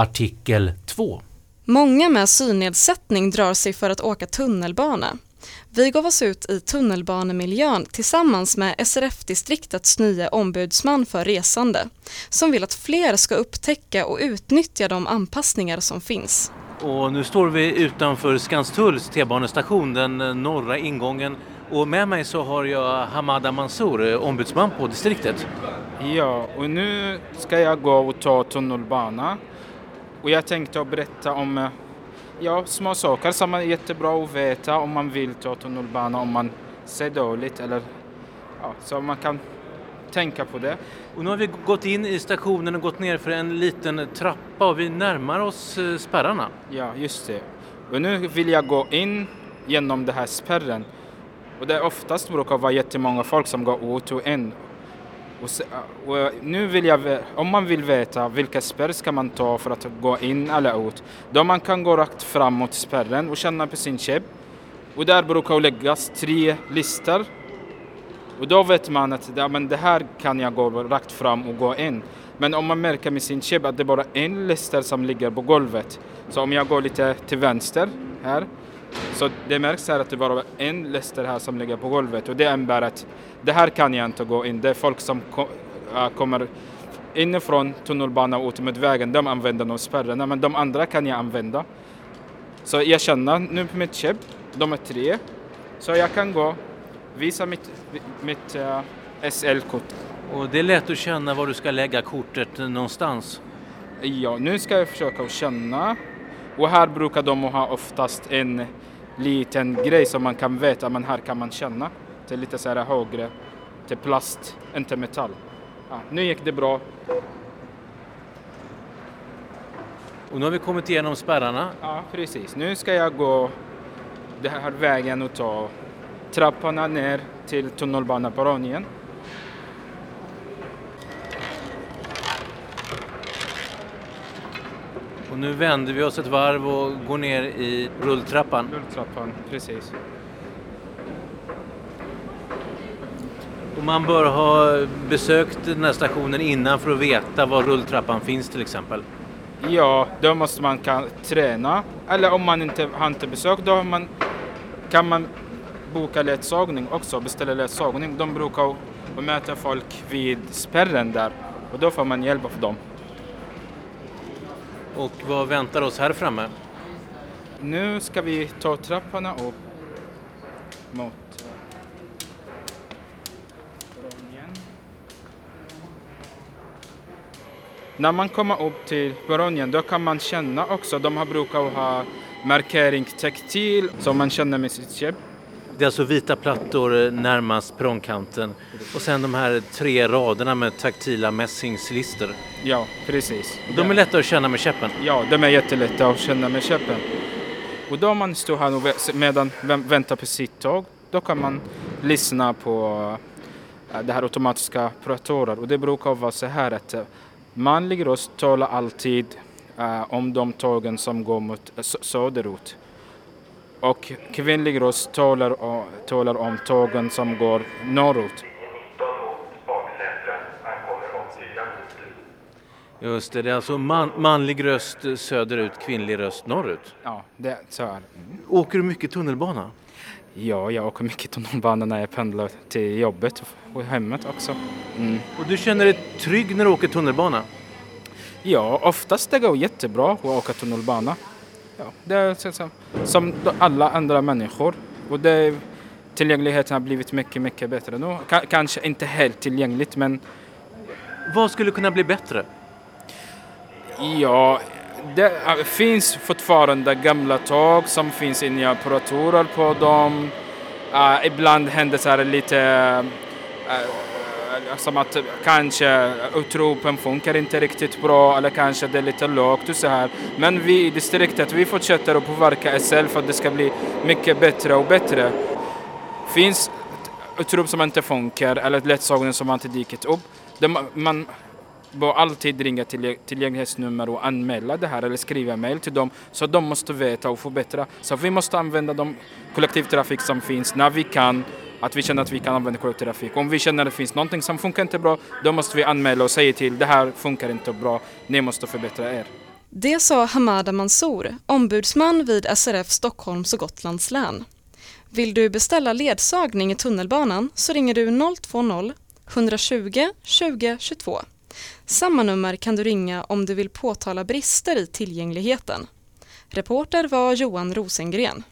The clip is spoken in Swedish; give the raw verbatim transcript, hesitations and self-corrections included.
Artikel två. Många med synnedsättning drar sig för att åka tunnelbana. Vi gav oss ut i tunnelbanemiljön tillsammans med S R F-distriktets nya ombudsman för resande, som vill att fler ska upptäcka och utnyttja de anpassningar som finns. Och nu står vi utanför Skanstulls T-banestation, den norra ingången. Och med mig så har jag Hamada Mansour, ombudsman på distriktet. Ja, och nu ska jag gå och ta tunnelbana. Och jag tänkte att berätta om ja, små saker som är jättebra att veta om man vill ta tunnelbana, om man ser dåligt. Eller, ja, så man kan tänka på det. Och nu har vi gått in i stationen och gått ner för en liten trappa och vi närmar oss spärrarna. Ja, just det. Och nu vill jag gå in genom den här spärren. Och det är oftast brukar vara jättemånga folk som går ut och in. Och, se, och nu vill jag, om man vill veta vilka spärr ska man ta för att gå in eller ut, då man kan gå rakt fram mot spärren och känna på sin chip. Och där brukar läggas tre listor. Och då vet man att ja, men det här kan jag gå rakt fram och gå in. Men om man märker med sin chip att det är bara en lista som ligger på golvet. Så om jag går lite till vänster här, så det märks här att det bara är en lista här som ligger på golvet. Och det innebär att det här kan jag inte gå in. Det är folk som ko- äh, kommer inifrån tunnelbanan och ut med vägen. De använder de spärrarna, men de andra kan jag använda. Så jag känner nu på mitt chip, de är tre. Så jag kan gå, visa mitt, mitt uh, S L-kort. Och det är lätt att känna var du ska lägga kortet någonstans. Ja, nu ska jag försöka känna. Och här brukar de ha oftast en liten grej som man kan veta, men här kan man känna. Det är lite så här högre, till plast, inte metall. Ja, nu gick det bra. Och nu har vi kommit igenom spärrarna. Ja, precis. Nu ska jag gå den här vägen och ta trapporna ner till tunnelbaneperrongen. Och nu vänder vi oss ett varv och går ner i rulltrappan. Rulltrappan, precis. Och man bör ha besökt den här stationen innan för att veta var rulltrappan finns till exempel. Ja, då måste man kan träna. Eller om man inte har inte besökt, då man, kan man boka ledsagning också, beställa ledsagning. De brukar möta folk vid spärren där och då får man hjälp av dem. Och vad väntar oss här framme? Nu ska vi ta trapporna upp mot perrongen. När man kommer upp till perrongen då kan man känna också, de har brukar ha markering textil som man känner med sitt chip. Det är alltså vita plattor närmast perrongkanten och sen de här tre raderna med taktila mässingslister. Ja, precis. De är lätta att känna med käppen. Ja, de är jättelätta att känna med käppen. Och då man står här och medan väntar på sitt tåg, då kan man lyssna på det här automatiska operatorer. Och det brukar vara så här att manlig röst talar alltid uh, om de tågen som går mot söderut. Och kvinnlig röst talar, uh, talar om tågen som går norrut. Just det, det är alltså man, manlig röst söderut, kvinnlig röst norrut. Ja, det så är det. Mm. Åker du mycket tunnelbana? Ja, jag åker mycket tunnelbana när jag pendlar till jobbet och hemmet också. Mm. Och du känner dig trygg när du åker tunnelbana? Ja, oftast det går jättebra att åka tunnelbana. Ja, det är som, som alla andra människor. Och det, tillgängligheten har blivit mycket, mycket bättre nu. K- kanske inte helt tillgängligt, men... Vad skulle kunna bli bättre? Ja, det finns fortfarande gamla tåg som finns inga apparaturer på dem. Uh, ibland händer så här lite uh, som att kanske utropen funkar inte riktigt bra eller kanske det är lite lågt och så här. Men vi i distriktet, vi fortsätter att påverka S L för att det ska bli mycket bättre och bättre. Finns utrop som inte funkar eller ledsagning som inte dykt upp. Det, man bör alltid ringa till tillgänglighetsnummer och anmäla det här eller skriva mejl till dem så de måste veta och förbättra. Så vi måste använda de kollektivtrafik som finns när vi kan, att vi känner att vi kan använda kollektivtrafik. Om vi känner att det finns någonting som funkar inte bra, då måste vi anmäla och säga till det här funkar inte bra, ni måste förbättra er. Det sa Hamada Mansour, ombudsman vid S R F Stockholms och Gotlands län. Vill du beställa ledsagning i tunnelbanan så ringer du noll två noll, ett tjugo, tjugo tjugotvå. Samma nummer kan du ringa om du vill påtala brister i tillgängligheten. Reporter var Johan Rosengren.